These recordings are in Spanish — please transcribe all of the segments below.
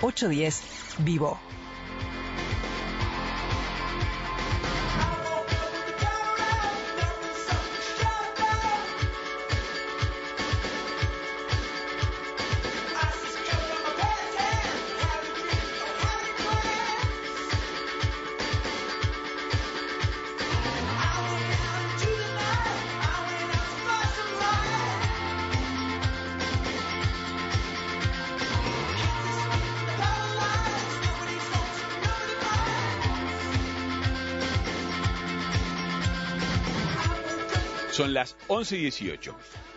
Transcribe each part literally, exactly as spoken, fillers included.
ocho diez Vivo. Son las once y dieciocho.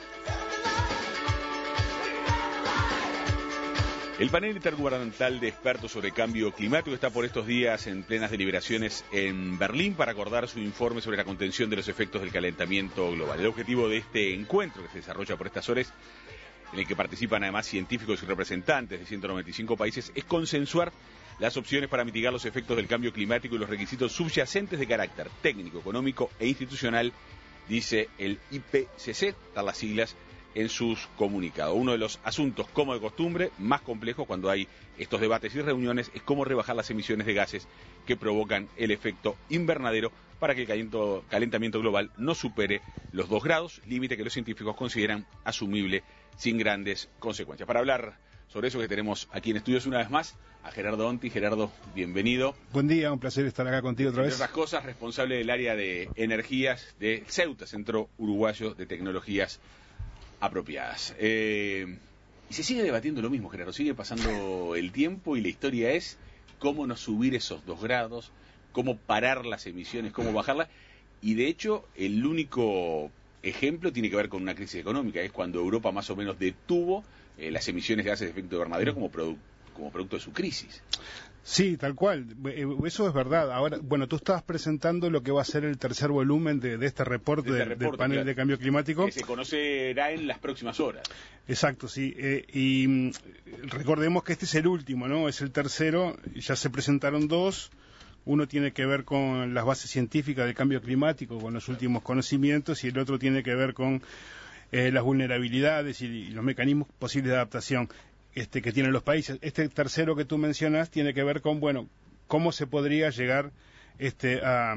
El panel intergubernamental de expertos sobre cambio climático está por estos días en plenas deliberaciones en Berlín para acordar su informe sobre la contención de los efectos del calentamiento global. El objetivo de este encuentro, que se desarrolla por estas horas, en el que participan además científicos y representantes de ciento noventa y cinco países, es consensuar las opciones para mitigar los efectos del cambio climático y los requisitos subyacentes de carácter técnico, económico e institucional, dice el I P C C, dar las siglas en sus comunicados. Uno de los asuntos, como de costumbre, más complejos cuando hay estos debates y reuniones es cómo rebajar las emisiones de gases que provocan el efecto invernadero para que el calentamiento global no supere los dos grados, límite que los científicos consideran asumible sin grandes consecuencias. Para hablar sobre eso que tenemos aquí en estudios una vez más a Gerardo Onti. Gerardo, bienvenido. Buen día, un placer estar acá contigo otra vez. Entre otras cosas, responsable del área de energías de Ceuta, Centro Uruguayo de Tecnologías Apropiadas. Eh, y se sigue debatiendo lo mismo, Gerardo, sigue pasando el tiempo y la historia es cómo no subir esos dos grados, cómo parar las emisiones, cómo bajarlas, y de hecho el único ejemplo tiene que ver con una crisis económica, es cuando Europa más o menos detuvo eh, las emisiones de gases de efecto invernadero como, produ como producto de su crisis. Sí, tal cual, eso es verdad. Ahora, bueno, tú estabas presentando lo que va a ser el tercer volumen de, de este reporte, de este reporte del panel claro, de cambio climático. Que se conocerá en las próximas horas. Exacto, sí. Eh, y mm, recordemos que este es el último, ¿no? Es el tercero, ya se presentaron dos. Uno tiene que ver con las bases científicas del cambio climático, con los últimos conocimientos, y el otro tiene que ver con eh, las vulnerabilidades y, y los mecanismos posibles de adaptación este, que tienen los países. Este tercero que tú mencionas tiene que ver con, bueno, cómo se podría llegar este, a,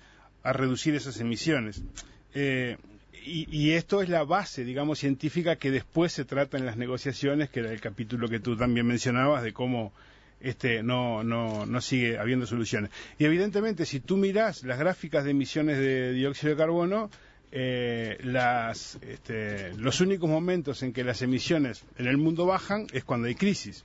a reducir esas emisiones. Eh, y, y esto es la base, digamos, científica que después se trata en las negociaciones, que era el capítulo que tú también mencionabas, de cómo este no no no sigue habiendo soluciones. Y evidentemente, si tú mirás las gráficas de emisiones de dióxido de carbono, eh, las este, los únicos momentos en que las emisiones en el mundo bajan es cuando hay crisis.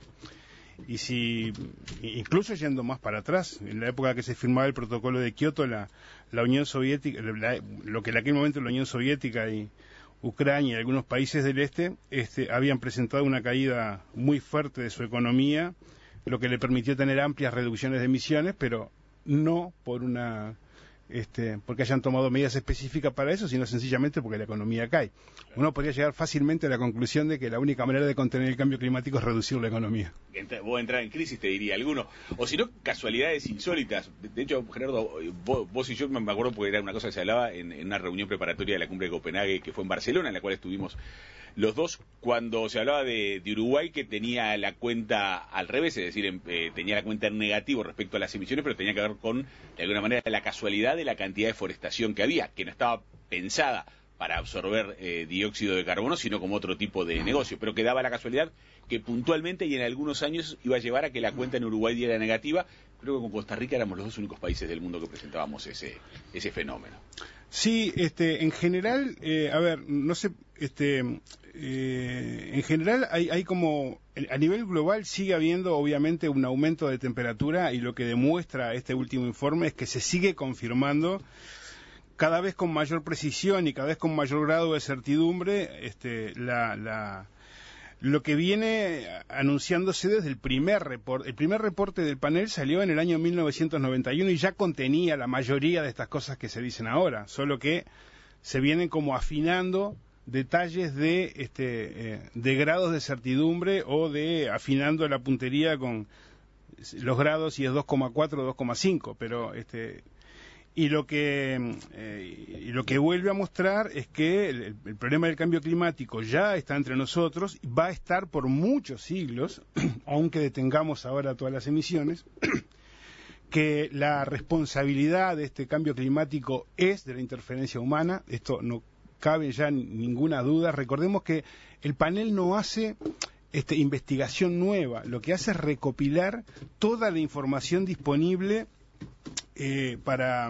Y si, incluso yendo más para atrás, en la época que se firmaba el protocolo de Kioto, la, la Unión Soviética, la, lo que en aquel momento la Unión Soviética y Ucrania y algunos países del este, este habían presentado una caída muy fuerte de su economía, lo que le permitió tener amplias reducciones de emisiones, pero no por una este, porque hayan tomado medidas específicas para eso, sino sencillamente porque la economía cae. Uno podría llegar fácilmente a la conclusión de que la única manera de contener el cambio climático es reducir la economía. Vos entrar en crisis, te diría alguno, o si no, casualidades insólitas. De hecho, Gerardo, vos, vos y yo me acuerdo porque era una cosa que se hablaba en, en una reunión preparatoria de la cumbre de Copenhague, que fue en Barcelona, en la cual estuvimos los dos, cuando se hablaba de, de Uruguay, que tenía la cuenta al revés, es decir, eh, tenía la cuenta en negativo respecto a las emisiones, pero tenía que ver con, de alguna manera, la casualidad de la cantidad de forestación que había, que no estaba pensada para absorber eh, dióxido de carbono, sino como otro tipo de negocio, pero que daba la casualidad que puntualmente y en algunos años iba a llevar a que la cuenta en Uruguay diera negativa. Creo que con Costa Rica éramos los dos únicos países del mundo que presentábamos ese ese fenómeno. Sí, este, en general, eh, a ver, no sé, este, eh, en general hay, hay como, a nivel global sigue habiendo obviamente un aumento de temperatura, y lo que demuestra este último informe es que se sigue confirmando cada vez con mayor precisión y cada vez con mayor grado de certidumbre este, la, la, lo que viene anunciándose desde el primer reporte. El primer reporte del panel salió en el año mil novecientos noventa y uno y ya contenía la mayoría de estas cosas que se dicen ahora, solo que se vienen como afinando detalles de, este, eh, de grados de certidumbre, o de afinando la puntería con los grados, si es dos coma cuatro o dos coma cinco, pero... este Y lo que eh, y lo que vuelve a mostrar es que el, el problema del cambio climático ya está entre nosotros, va a estar por muchos siglos, aunque detengamos ahora todas las emisiones, que la responsabilidad de este cambio climático es de la interferencia humana, esto no cabe ya ninguna duda. Recordemos que el panel no hace este, investigación nueva, lo que hace es recopilar toda la información disponible Eh, para,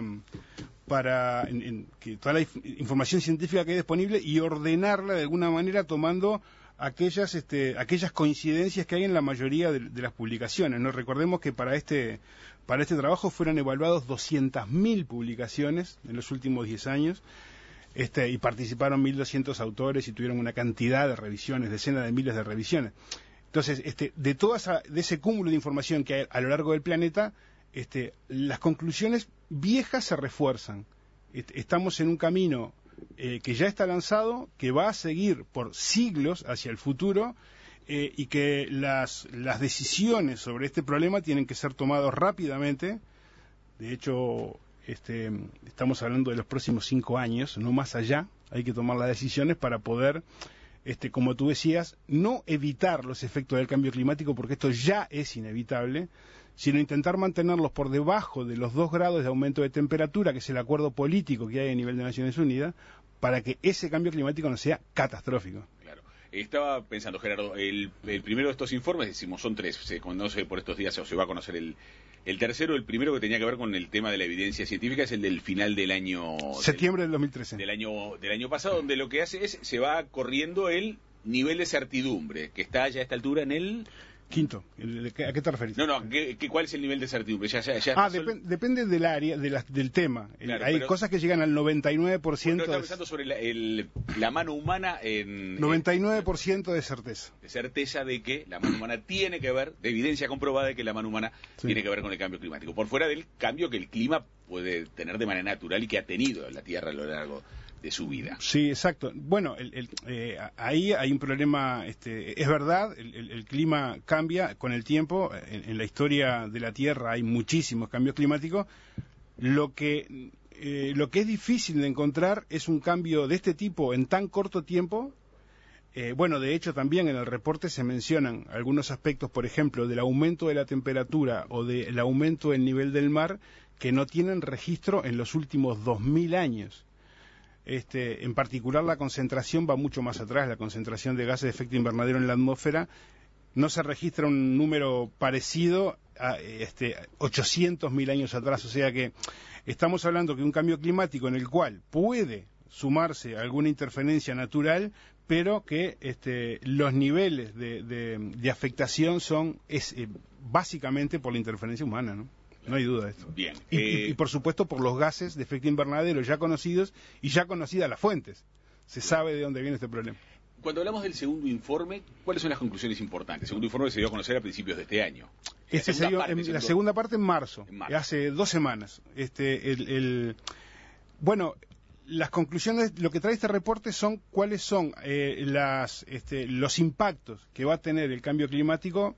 para en, en, que toda la información científica que hay disponible y ordenarla de alguna manera tomando aquellas este, aquellas coincidencias que hay en la mayoría de, de las publicaciones, ¿no? Recordemos que para este para este trabajo fueron evaluados doscientas mil publicaciones en los últimos diez años, este, y participaron mil doscientos autores y tuvieron una cantidad de revisiones, decenas de miles de revisiones. Entonces, este, de toda esa, de ese cúmulo de información que hay a lo largo del planeta, Este, las conclusiones viejas se refuerzan. Estamos en un camino eh, que ya está lanzado, que va a seguir por siglos hacia el futuro, eh, y que las, las decisiones sobre este problema tienen que ser tomadas rápidamente. De hecho, este, estamos hablando de los próximos cinco años, no más allá. Hay que tomar las decisiones para poder, este, como tú decías, no evitar los efectos del cambio climático, porque esto ya es inevitable, sino intentar mantenerlos por debajo de los dos grados de aumento de temperatura, que es el acuerdo político que hay a nivel de Naciones Unidas, para que ese cambio climático no sea catastrófico. Claro. Estaba pensando, Gerardo, el, el primero de estos informes, decimos, son tres, se conoce por estos días, o se va a conocer el, el tercero. El primero, que tenía que ver con el tema de la evidencia científica, es el del final del año... Septiembre del, del dos mil trece. Del año, del año pasado, donde lo que hace es, se va corriendo el nivel de certidumbre, que está ya a esta altura en el... Quinto, ¿a qué te referís? No, no, ¿qué, qué, ¿cuál es el nivel de certidumbre? Ya, ya, ya ah, dep depende del área, de la, del tema. Claro, hay pero, cosas que llegan al noventa y nueve por ciento. Estaba pensando sobre la, el, la mano humana en... noventa y nueve por ciento en, de certeza. De certeza de que la mano humana tiene que ver, de evidencia comprobada de que la mano humana sí. tiene que ver con el cambio climático. Por fuera del cambio que el clima puede tener de manera natural y que ha tenido la Tierra a lo largo de su vida. Sí, exacto. Bueno, el, el, eh, ahí hay un problema, este, es verdad, el, el, el clima cambia con el tiempo, en, en la historia de la Tierra hay muchísimos cambios climáticos. Lo que, eh, lo que es difícil de encontrar es un cambio de este tipo en tan corto tiempo. Eh, bueno, de hecho también en el reporte se mencionan algunos aspectos, por ejemplo, del aumento de la temperatura o del aumento del nivel del mar, que no tienen registro en los últimos dos mil años. Este, en particular, la concentración va mucho más atrás. La concentración de gases de efecto invernadero en la atmósfera no se registra un número parecido a este, ochocientos mil años atrás. O sea que estamos hablando de un cambio climático en el cual puede sumarse alguna interferencia natural, pero que este, los niveles de, de, de afectación son es, eh, básicamente por la interferencia humana, ¿no? No hay duda de esto. Bien. Y, eh... y, y por supuesto por los gases de efecto invernadero ya conocidos y ya conocidas las fuentes. Se sabe de dónde viene este problema. Cuando hablamos del segundo informe, ¿cuáles son las conclusiones importantes? El segundo informe se dio a conocer a principios de este año. Este se dio, parte, en, segundo... La segunda parte en marzo, en marzo. hace dos semanas. Este, el, el... Bueno, las conclusiones, lo que trae este reporte son cuáles son eh, las, este, los impactos que va a tener el cambio climático.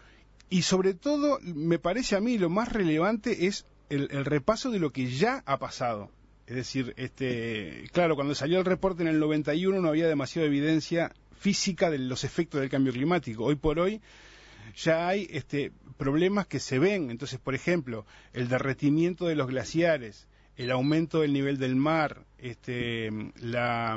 Y sobre todo, me parece a mí lo más relevante es el, el repaso de lo que ya ha pasado. Es decir, este, claro, cuando salió el reporte en el noventa y uno no había demasiada evidencia física de los efectos del cambio climático. Hoy por hoy ya hay este, problemas que se ven. Entonces, por ejemplo, el derretimiento de los glaciares, el aumento del nivel del mar, este, la,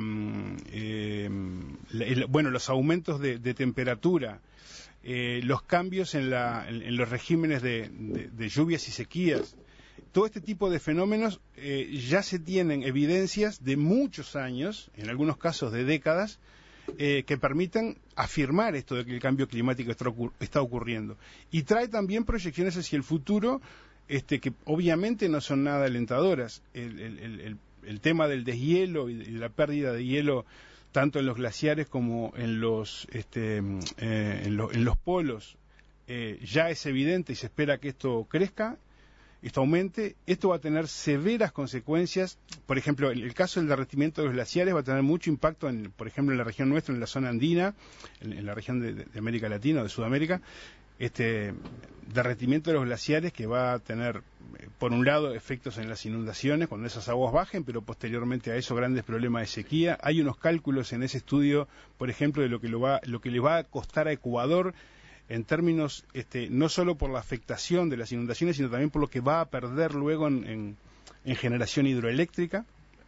eh, la el, bueno, los aumentos de, de temperatura, Eh, los cambios en, la, en, en los regímenes de, de, de lluvias y sequías, todo este tipo de fenómenos eh, ya se tienen evidencias de muchos años, en algunos casos de décadas, eh, que permiten afirmar esto de que el cambio climático está, ocurr está ocurriendo. Y trae también proyecciones hacia el futuro, este, que obviamente no son nada alentadoras. El, el, el, el tema del deshielo y de la pérdida de hielo tanto en los glaciares como en los, este, eh, en, lo, en los polos, eh, ya es evidente y se espera que esto crezca, esto aumente. Esto va a tener severas consecuencias. Por ejemplo, el, el caso del derretimiento de los glaciares va a tener mucho impacto, en, por ejemplo, en la región nuestra, en la zona andina, en, en la región de, de América Latina o de Sudamérica. Este, derretimiento de los glaciares que va a tener, eh, por un lado, efectos en las inundaciones cuando esas aguas bajen, pero posteriormente a eso grandes problemas de sequía. Hay unos cálculos en ese estudio, por ejemplo, de lo que, lo va, lo que le va a costar a Ecuador en términos, este, no solo por la afectación de las inundaciones, sino también por lo que va a perder luego en, en, en generación hidroeléctrica.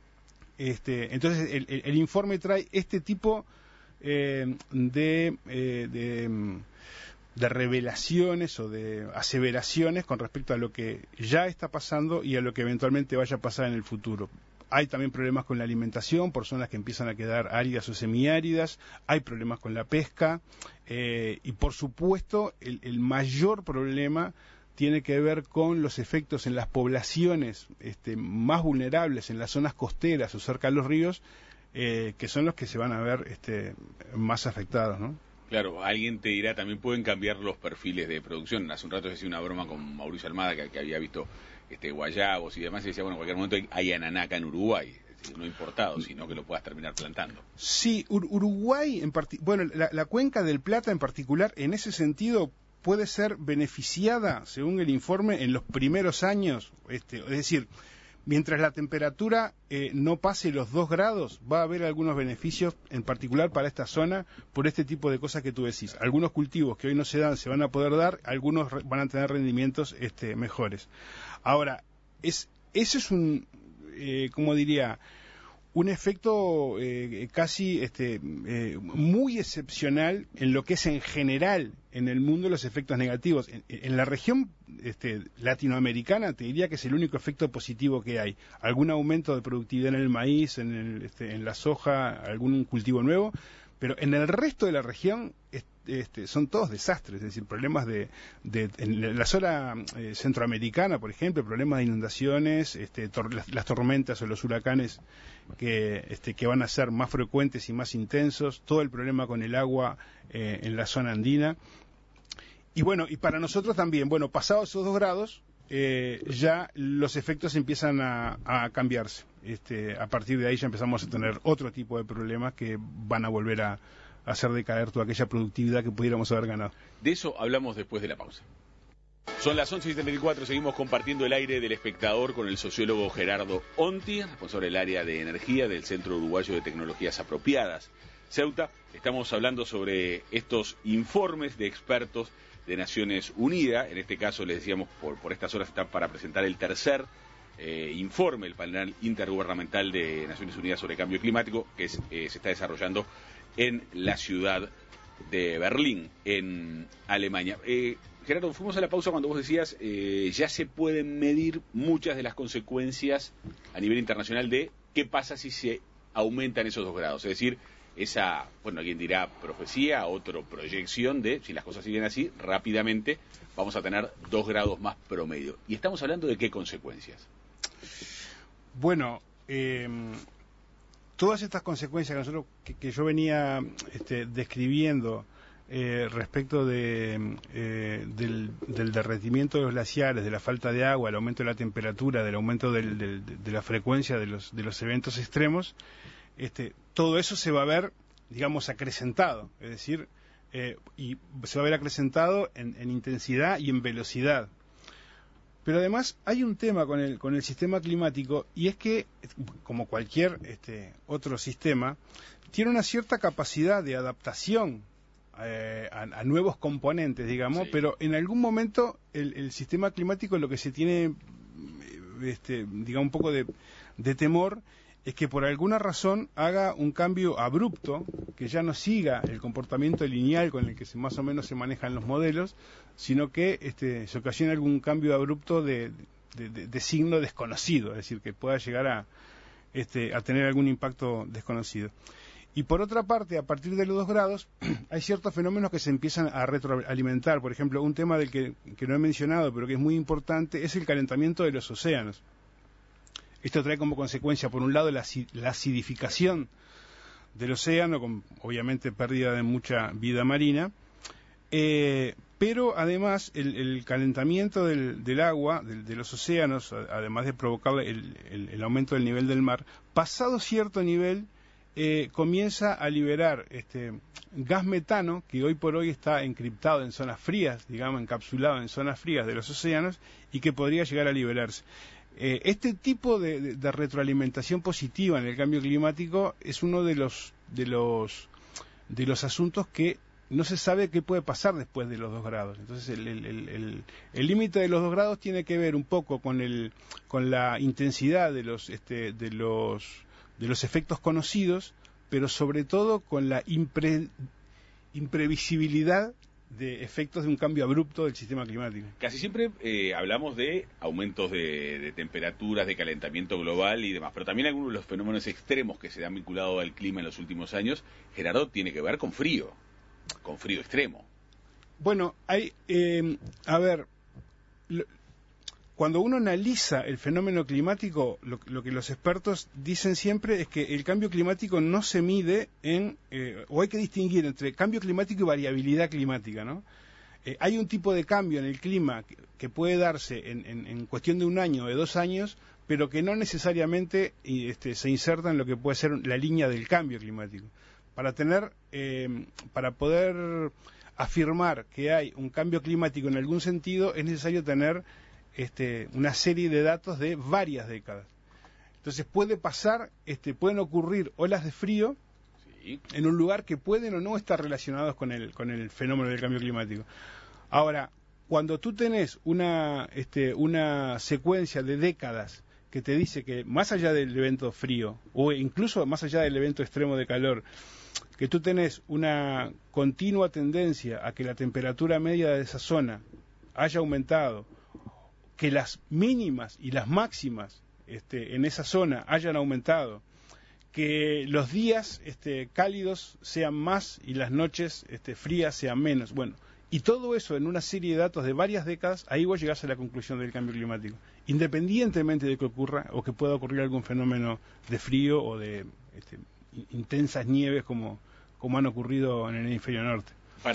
Este, entonces, el, el, el informe trae este tipo eh, de, eh, de, de revelaciones o de aseveraciones con respecto a lo que ya está pasando y a lo que eventualmente vaya a pasar en el futuro. Hay también problemas con la alimentación, por zonas que empiezan a quedar áridas o semiáridas, hay problemas con la pesca, eh, y por supuesto el, el mayor problema tiene que ver con los efectos en las poblaciones este, más vulnerables, en las zonas costeras o cerca de los ríos, eh, que son los que se van a ver este, más afectados, ¿no? Claro, alguien te dirá, también pueden cambiar los perfiles de producción. Hace un rato decía una broma con Mauricio Almada, que, que había visto este guayabos y demás, y decía, bueno, en cualquier momento hay, hay ananá acá en Uruguay, es decir, no importado, sino que lo puedas terminar plantando. Sí, Ur Uruguay, en bueno, la, la cuenca del Plata en particular, en ese sentido, puede ser beneficiada, según el informe, en los primeros años, este, es decir, mientras la temperatura eh, no pase los dos grados, va a haber algunos beneficios, en particular para esta zona, por este tipo de cosas que tú decís. Algunos cultivos que hoy no se dan se van a poder dar, algunos van a tener rendimientos este, mejores. Ahora, es, eso es un, eh, como diría, un efecto eh, casi este, eh, muy excepcional en lo que es en general en el mundo los efectos negativos. En, en la región este, latinoamericana te diría que es el único efecto positivo que hay. Algún aumento de productividad en el maíz, en, el, este, en la soja, algún cultivo nuevo, pero en el resto de la región este, son todos desastres, es decir, problemas de, de en la zona eh, centroamericana, por ejemplo, problemas de inundaciones, este, tor las, las tormentas o los huracanes que, este, que van a ser más frecuentes y más intensos, todo el problema con el agua eh, en la zona andina. Y bueno, y para nosotros también, bueno, pasados esos dos grados, eh, ya los efectos empiezan a, a cambiarse. Este, a partir de ahí ya empezamos a tener otro tipo de problemas que van a volver a, a hacer decaer toda aquella productividad que pudiéramos haber ganado. De eso hablamos después de la pausa. Son las once y setenta y cuatro, seguimos compartiendo el aire del espectador con el sociólogo Gerardo Onti, responsable del área de energía del Centro Uruguayo de Tecnologías Apropiadas, Ceuta. Estamos hablando sobre estos informes de expertos de Naciones Unidas. En este caso, les decíamos, por, por estas horas están para presentar el tercer eh, informe, el panel intergubernamental de Naciones Unidas sobre cambio climático, que es, eh, se está desarrollando en la ciudad de Berlín, en Alemania. Eh, Gerardo, fuimos a la pausa cuando vos decías, eh, ya se pueden medir muchas de las consecuencias a nivel internacional de qué pasa si se aumentan esos dos grados. Es decir, esa, bueno, alguien dirá profecía, otro proyección de, si las cosas siguen así, rápidamente vamos a tener dos grados más promedio. ¿Y estamos hablando de qué consecuencias? Bueno, eh, todas estas consecuencias que, nosotros, que, que yo venía este, describiendo eh, respecto de, eh, del, del derretimiento de los glaciares, de la falta de agua, el aumento de la temperatura, del aumento del, del, de la frecuencia de los, de los eventos extremos, este, todo eso se va a ver, digamos, acrecentado, es decir, eh, y se va a ver acrecentado en, en intensidad y en velocidad. Pero además hay un tema con el, con el sistema climático, y es que, como cualquier este, otro sistema, tiene una cierta capacidad de adaptación eh, a, a nuevos componentes, digamos, sí. Pero en algún momento el, el sistema climático lo que se tiene, este, digamos, un poco de, de temor, es que por alguna razón haga un cambio abrupto, que ya no siga el comportamiento lineal con el que se, más o menos se manejan los modelos, sino que este, se ocasione algún cambio abrupto de, de, de, de signo desconocido, es decir, que pueda llegar a, este, a tener algún impacto desconocido. Y por otra parte, a partir de los dos grados, hay ciertos fenómenos que se empiezan a retroalimentar. Por ejemplo, un tema del que, que no he mencionado, pero que es muy importante, es el calentamiento de los océanos. Esto trae como consecuencia, por un lado, la, la acidificación del océano, con obviamente pérdida de mucha vida marina, eh, pero además el, el calentamiento del, del agua, del, de los océanos, además de provocar el, el, el aumento del nivel del mar, pasado cierto nivel, eh, comienza a liberar este gas metano, que hoy por hoy está encriptado en zonas frías, digamos, encapsulado en zonas frías de los océanos, y que podría llegar a liberarse. Eh, este tipo de, de, de retroalimentación positiva en el cambio climático es uno de los de los de los asuntos que no se sabe qué puede pasar después de los dos grados. Entonces el el el el límite de los dos grados tiene que ver un poco con el con la intensidad de los este de los de los efectos conocidos, pero sobre todo con la impre, imprevisibilidad de efectos de un cambio abrupto del sistema climático. Casi siempre eh, hablamos de aumentos de, de temperaturas, de calentamiento global y demás, pero también algunos de los fenómenos extremos que se han vinculado al clima en los últimos años, Gerardo, tiene que ver con frío, con frío extremo. Bueno, hay, eh, a ver, lo, cuando uno analiza el fenómeno climático, lo, lo que los expertos dicen siempre es que el cambio climático no se mide en, eh, o hay que distinguir entre cambio climático y variabilidad climática, ¿no? Eh, hay un tipo de cambio en el clima que, que puede darse en, en, en cuestión de un año o de dos años, pero que no necesariamente este, se inserta en lo que puede ser la línea del cambio climático. Para tener, eh, para poder afirmar que hay un cambio climático en algún sentido, es necesario tener Este, una serie de datos de varias décadas. Entonces puede pasar, este, pueden ocurrir olas de frío sí. en un lugar que pueden o no estar relacionados con el, con el fenómeno del cambio climático. Ahora, cuando tú tenés una, este, una secuencia de décadas que te dice que más allá del evento frío, o incluso más allá del evento extremo de calor, que tú tenés una continua tendencia a que la temperatura media de esa zona haya aumentado, que las mínimas y las máximas este, en esa zona hayan aumentado, que los días este, cálidos sean más y las noches este, frías sean menos. Bueno, y todo eso en una serie de datos de varias décadas, ahí vos llegás a la conclusión del cambio climático, independientemente de que ocurra o que pueda ocurrir algún fenómeno de frío o de este, intensas nieves como, como han ocurrido en el hemisferio norte.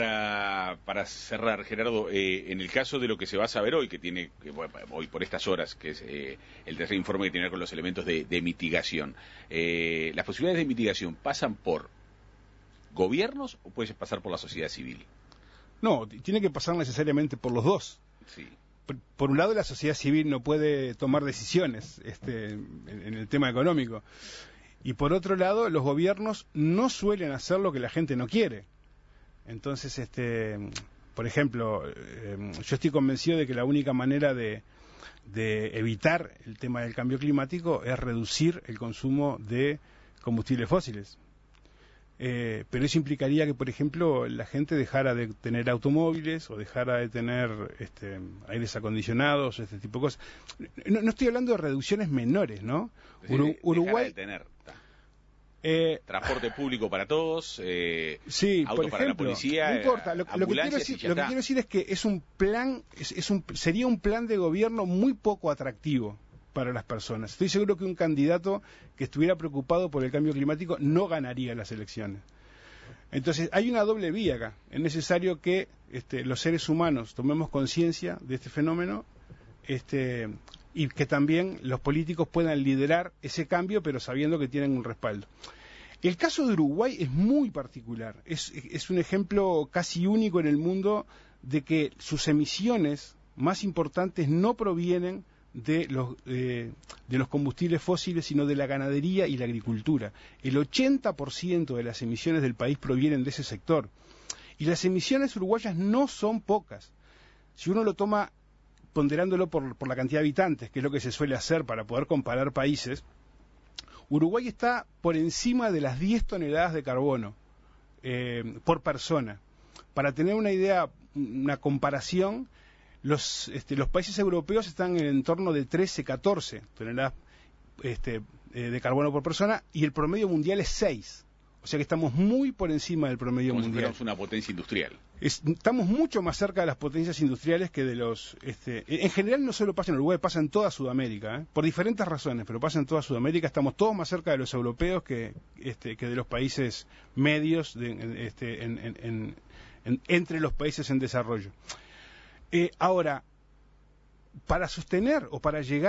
Para, para cerrar, Gerardo, eh, en el caso de lo que se va a saber hoy, que tiene que, bueno, hoy por estas horas, que es eh, el tercer informe que tiene que ver con los elementos de, de mitigación, eh, ¿las posibilidades de mitigación pasan por gobiernos o puede pasar por la sociedad civil? No, tiene que pasar necesariamente por los dos. Sí. Por, por un lado, la sociedad civil no puede tomar decisiones este, en, en el tema económico. Y por otro lado, los gobiernos no suelen hacer lo que la gente no quiere. Entonces, este, por ejemplo, eh, yo estoy convencido de que la única manera de, de evitar el tema del cambio climático es reducir el consumo de combustibles fósiles. Eh, pero eso implicaría que, por ejemplo, la gente dejara de tener automóviles o dejara de tener este, aires acondicionados, este tipo de cosas. No, no estoy hablando de reducciones menores, ¿no? Sí, Uru- Uruguay... De tener. Eh, transporte público para todos, eh, sí, autos por ejemplo, para la policía, no importa. Lo, lo, que quiero decir, lo que quiero decir es que es un plan, es, es un, sería un plan de gobierno muy poco atractivo para las personas. Estoy seguro que un candidato que estuviera preocupado por el cambio climático no ganaría las elecciones. Entonces hay una doble vía acá. Es necesario que este, los seres humanos tomemos conciencia de este fenómeno, este, y que también los políticos puedan liderar ese cambio, pero sabiendo que tienen un respaldo. El caso de Uruguay es muy particular, es, es un ejemplo casi único en el mundo de que sus emisiones más importantes no provienen de los, eh, de los combustibles fósiles, sino de la ganadería y la agricultura. El ochenta por ciento de las emisiones del país provienen de ese sector. Y las emisiones uruguayas no son pocas. Si uno lo toma ponderándolo por, por la cantidad de habitantes, que es lo que se suele hacer para poder comparar países, Uruguay está por encima de las diez toneladas de carbono eh, por persona. Para tener una idea, una comparación, los, este, los países europeos están en el torno de trece, catorce toneladas este, eh, de carbono por persona y el promedio mundial es seis. O sea que estamos muy por encima del promedio Como mundial. Si fuéramos una potencia industrial. Es, estamos mucho más cerca de las potencias industriales que de los... Este, en general no solo pasa en Uruguay, pasa en toda Sudamérica, ¿eh? Por diferentes razones, pero pasa en toda Sudamérica. Estamos todos más cerca de los europeos que, este, que de los países medios, de, este, en, en, en, en, entre los países en desarrollo. Eh, ahora, para sostener o para llegar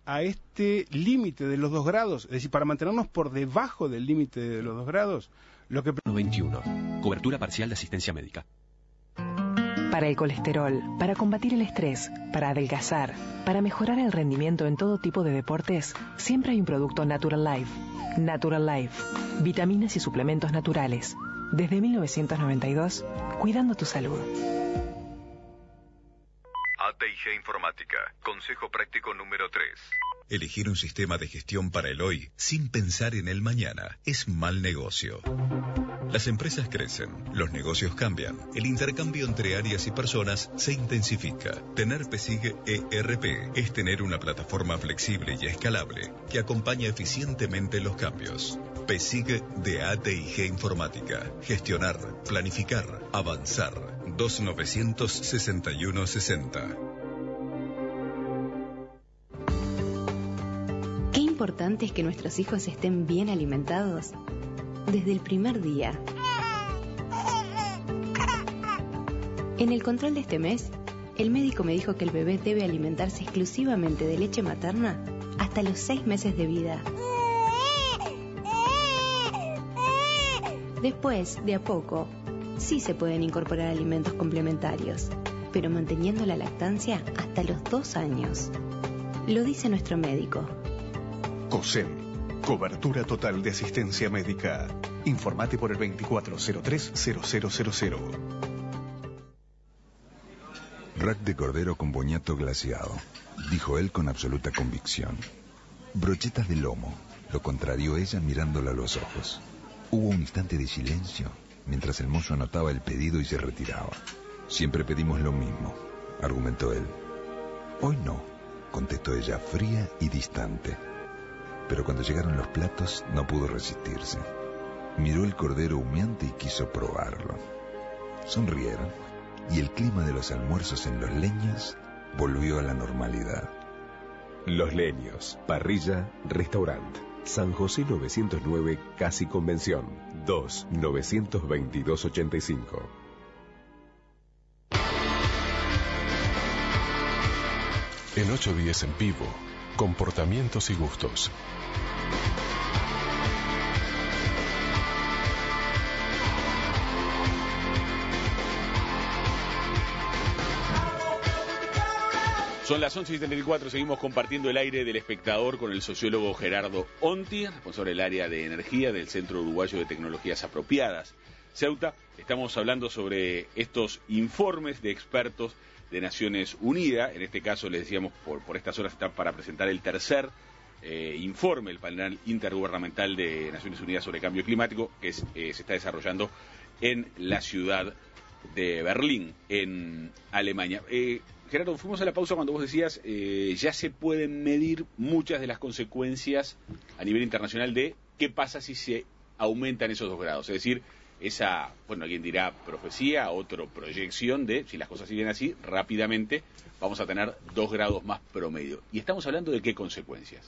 a este límite de los dos grados, es decir, para mantenernos por debajo del límite de los dos grados, lo que... veintiuno. Cobertura parcial de asistencia médica. Para el colesterol, para combatir el estrés, para adelgazar, para mejorar el rendimiento en todo tipo de deportes, siempre hay un producto Natural Life. Natural Life. Vitaminas y suplementos naturales. Desde mil novecientos noventa y dos, cuidando tu salud. A T y G Informática. Consejo práctico número tres. Elegir un sistema de gestión para el hoy sin pensar en el mañana es mal negocio. Las empresas crecen, los negocios cambian, el intercambio entre áreas y personas se intensifica. Tener PESIG E R P es tener una plataforma flexible y escalable que acompaña eficientemente los cambios. PESIG de A T y G Informática. Gestionar, planificar, avanzar. dos nueve seis uno seis cero. Qué importante es que nuestros hijos estén bien alimentados desde el primer día. En el control de este mes, el médico me dijo que el bebé debe alimentarse exclusivamente de leche materna hasta los seis meses de vida. Después, de a poco, sí se pueden incorporar alimentos complementarios, pero manteniendo la lactancia hasta los dos años. Lo dice nuestro médico. COSEM, cobertura total de asistencia médica. Informate por el veinticuatro cero tres cero cero cero cero. Rack de cordero con boñato glaseado, dijo él con absoluta convicción. Brochetas de lomo, lo contrarió ella mirándola a los ojos. Hubo un instante de silencio mientras el mozo anotaba el pedido y se retiraba. Siempre pedimos lo mismo, argumentó él. Hoy no, contestó ella fría y distante. Pero cuando llegaron los platos no pudo resistirse. Miró el cordero humeante y quiso probarlo. Sonrieron y el clima de los almuerzos en Los Leños volvió a la normalidad. Los Leños, parrilla, restaurante. San José novecientos nueve, Casi Convención. dos nueve dos dos ocho cinco. En ocho días en vivo, comportamientos y gustos. Son las once y setenta y cuatro, seguimos compartiendo el aire del espectador con el sociólogo Gerardo Onti, responsable del área de energía del Centro Uruguayo de Tecnologías Apropiadas, Ceuta. Estamos hablando sobre estos informes de expertos de Naciones Unidas. En este caso, les decíamos, por, por estas horas están para presentar el tercer eh, informe, el panel intergubernamental de Naciones Unidas sobre cambio climático, que es, eh, se está desarrollando en la ciudad de Berlín, en Alemania. Eh, Gerardo, fuimos a la pausa cuando vos decías eh, ya se pueden medir muchas de las consecuencias a nivel internacional de qué pasa si se aumentan esos dos grados. Es decir, esa, bueno, alguien dirá profecía, otro proyección de si las cosas siguen así, rápidamente vamos a tener dos grados más promedio. ¿Y estamos hablando de qué consecuencias?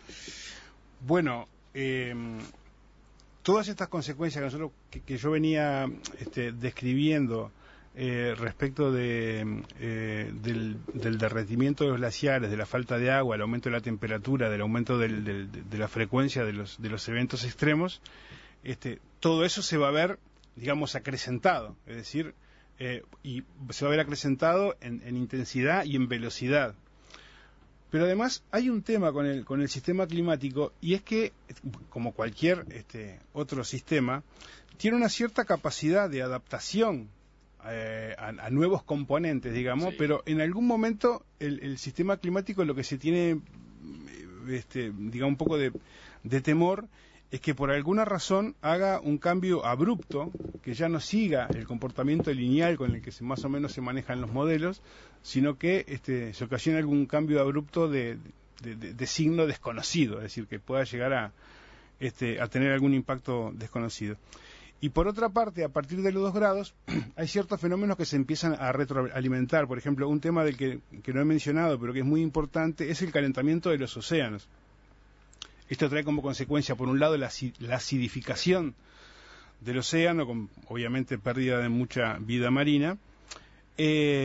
Bueno, eh, todas estas consecuencias que, nosotros, que, que yo venía este, describiendo Eh, respecto de, eh, del, del derretimiento de los glaciares, de la falta de agua, el aumento de la temperatura, del aumento del, del, de la frecuencia de los, de los eventos extremos, este, todo eso se va a ver, digamos, acrecentado, es decir, eh, y se va a ver acrecentado en, en intensidad y en velocidad. Pero además hay un tema con el, con el sistema climático, y es que, como cualquier este, otro sistema, tiene una cierta capacidad de adaptación Eh, a, a nuevos componentes, digamos, sí. Pero en algún momento el, el sistema climático lo que se tiene, este, digamos, un poco de, de temor es que por alguna razón haga un cambio abrupto, que ya no siga el comportamiento lineal con el que se, más o menos se manejan los modelos, sino que este, se ocasione algún cambio abrupto de, de, de, de signo desconocido, es decir, que pueda llegar a, este, a tener algún impacto desconocido. Y por otra parte, a partir de los dos grados, hay ciertos fenómenos que se empiezan a retroalimentar. Por ejemplo, un tema del que, que no he mencionado, pero que es muy importante, es el calentamiento de los océanos. Esto trae como consecuencia, por un lado, la, la acidificación del océano, con obviamente pérdida de mucha vida marina, eh,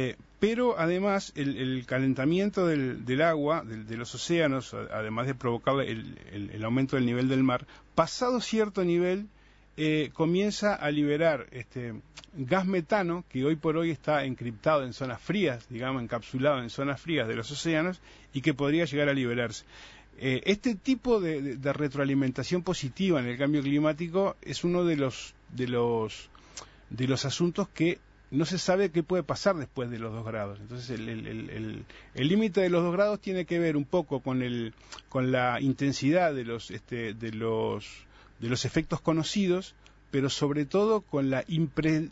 pero además el, el calentamiento del, del agua, del, de los océanos, además de provocar el, el, el aumento del nivel del mar, pasado cierto nivel, eh, comienza a liberar este gas metano, que hoy por hoy está encriptado en zonas frías, digamos, encapsulado en zonas frías de los océanos, y que podría llegar a liberarse. Eh, este tipo de, de, de retroalimentación positiva en el cambio climático es uno de los, de los, de los asuntos que no se sabe qué puede pasar después de los dos grados. Entonces el el el el límite de los dos grados tiene que ver un poco con el con la intensidad de los este de los de los efectos conocidos, pero sobre todo con la impre,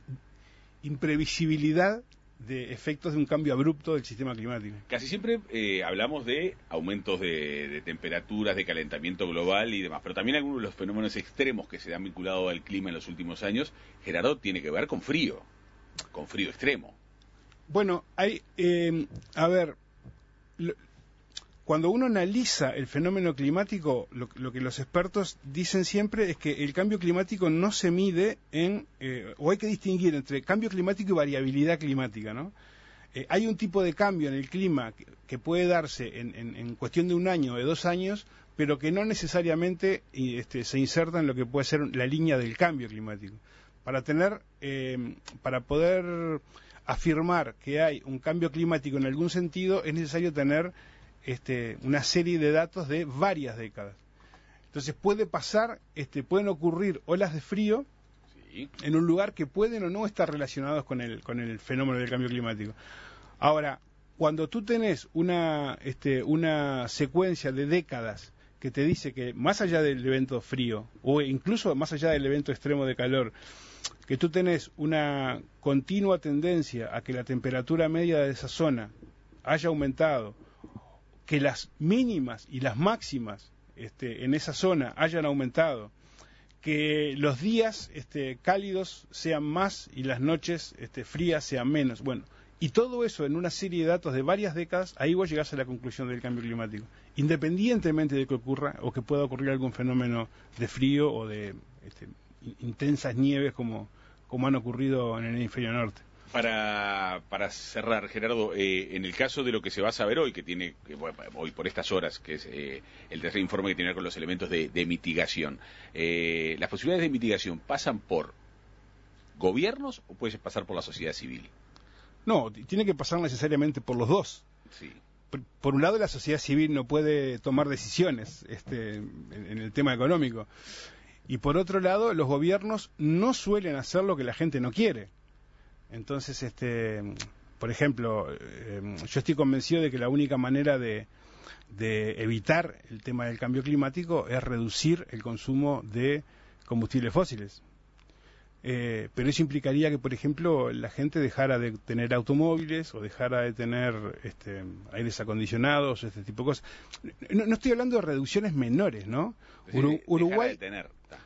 imprevisibilidad de efectos de un cambio abrupto del sistema climático. Casi siempre eh, hablamos de aumentos de, de temperaturas, de calentamiento global y demás, pero también algunos de los fenómenos extremos que se han vinculado al clima en los últimos años, Gerardo, tiene que ver con frío. Con frío extremo. Bueno, hay, eh, a ver, lo, cuando uno analiza el fenómeno climático, lo, lo que los expertos dicen siempre es que el cambio climático no se mide en, eh, o hay que distinguir entre cambio climático y variabilidad climática, ¿no? Eh, hay un tipo de cambio en el clima que, que puede darse en, en, en cuestión de un año o de dos años, pero que no necesariamente este, se inserta en lo que puede ser la línea del cambio climático. Para tener, eh, para poder afirmar que hay un cambio climático en algún sentido, es necesario tener este, una serie de datos de varias décadas. Entonces puede pasar, este, pueden ocurrir olas de frío sí. en un lugar que pueden o no estar relacionados con el, con el fenómeno del cambio climático. Ahora, cuando tú tenés una, este, una secuencia de décadas que te dice que más allá del evento frío, o incluso más allá del evento extremo de calor, que tú tenés una continua tendencia a que la temperatura media de esa zona haya aumentado, que las mínimas y las máximas este, en esa zona hayan aumentado, que los días este, cálidos sean más y las noches este, frías sean menos. Bueno, y todo eso en una serie de datos de varias décadas, ahí vos llegás a la conclusión del cambio climático, independientemente de que ocurra o que pueda ocurrir algún fenómeno de frío o de este, intensas nieves como, como han ocurrido en el hemisferio norte. Para, para cerrar, Gerardo, eh, en el caso de lo que se va a saber hoy, que tiene que, bueno, hoy por estas horas, que es eh, el tercer informe que tiene que ver con los elementos de, de mitigación, eh, ¿las posibilidades de mitigación pasan por gobiernos o puede pasar por la sociedad civil? No, tiene que pasar necesariamente por los dos. Sí. Por, por un lado, la sociedad civil no puede tomar decisiones este, en, en el tema económico. Y por otro lado, los gobiernos no suelen hacer lo que la gente no quiere. Entonces, este, por ejemplo, eh, yo estoy convencido de que la única manera de, de evitar el tema del cambio climático es reducir el consumo de combustibles fósiles. Eh, pero eso implicaría que, por ejemplo, la gente dejara de tener automóviles o dejara de tener este, aires acondicionados, este tipo de cosas. No, no estoy hablando de reducciones menores, ¿no? Es decir, Uru- Uruguay... de tener,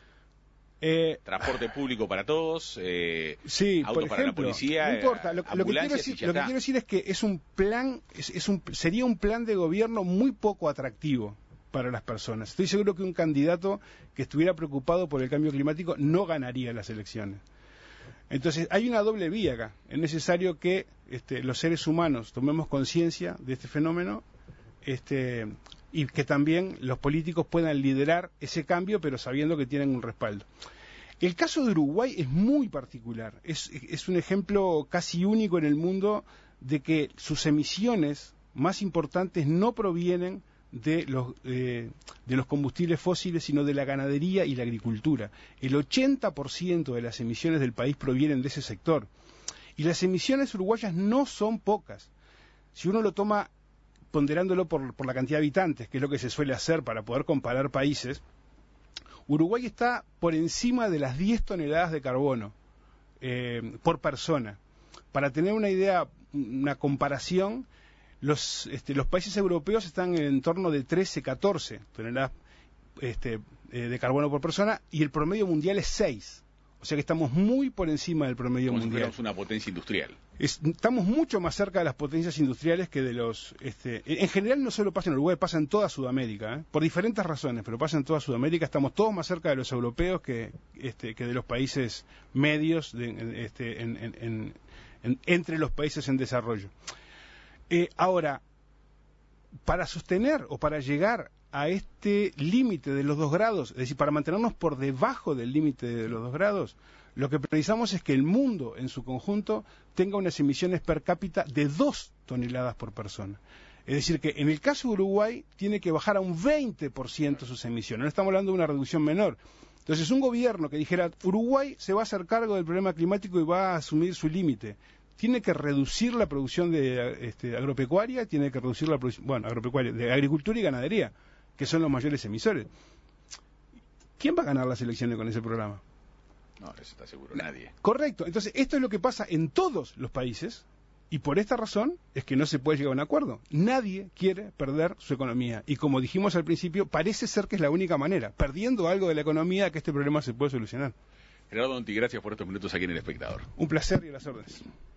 eh, transporte público para todos, eh, sí, auto por para ejemplo, la policía, no importa. Lo, lo que quiero decir, lo que quiero decir es que es un plan, es, es un, sería un plan de gobierno muy poco atractivo para las personas. Estoy seguro que un candidato que estuviera preocupado por el cambio climático no ganaría las elecciones. Entonces, hay una doble vía acá. Es necesario que este, los seres humanos tomemos conciencia de este fenómeno este, y que también los políticos puedan liderar ese cambio, pero sabiendo que tienen un respaldo. El caso de Uruguay es muy particular. Es, es un ejemplo casi único en el mundo de que sus emisiones más importantes no provienen de los, eh, de los combustibles fósiles, sino de la ganadería y la agricultura. El ochenta por ciento de las emisiones del país provienen de ese sector. Y las emisiones uruguayas no son pocas. Si uno lo toma ponderándolo por, por la cantidad de habitantes, que es lo que se suele hacer para poder comparar países, Uruguay está por encima de las diez toneladas de carbono eh, por persona. Para tener una idea, una comparación, Los, este, los países europeos están en torno de trece, catorce toneladas este, eh, de carbono por persona y el promedio mundial es seis. O sea que estamos muy por encima del promedio Como mundial. Si una potencia industrial. Es, estamos mucho más cerca de las potencias industriales que de los... Este, en general no solo pasa en Uruguay, pasa en toda Sudamérica, ¿eh? Por diferentes razones, pero pasa en toda Sudamérica. Estamos todos más cerca de los europeos que, este, que de los países medios de, este, en, en, en, en, entre los países en desarrollo. Eh, ahora, para sostener o para llegar a este límite de los dos grados, es decir, para mantenernos por debajo del límite de los dos grados, lo que precisamos es que el mundo en su conjunto tenga unas emisiones per cápita de dos toneladas por persona. Es decir, que en el caso de Uruguay tiene que bajar a un veinte por ciento sus emisiones. No estamos hablando de una reducción menor. Entonces, un gobierno que dijera, Uruguay se va a hacer cargo del problema climático y va a asumir su límite, tiene que reducir la producción de este, agropecuaria, tiene que reducir la producción, bueno, agropecuaria, de agricultura y ganadería, que son los mayores emisores. ¿Quién va a ganar las elecciones con ese programa? No, eso está seguro, nadie. Correcto. Entonces, esto es lo que pasa en todos los países, y por esta razón es que no se puede llegar a un acuerdo. Nadie quiere perder su economía. Y como dijimos al principio, parece ser que es la única manera, perdiendo algo de la economía, que este problema se puede solucionar. Gerardo Donti, gracias por estos minutos aquí en El Espectador. Un placer y a las órdenes.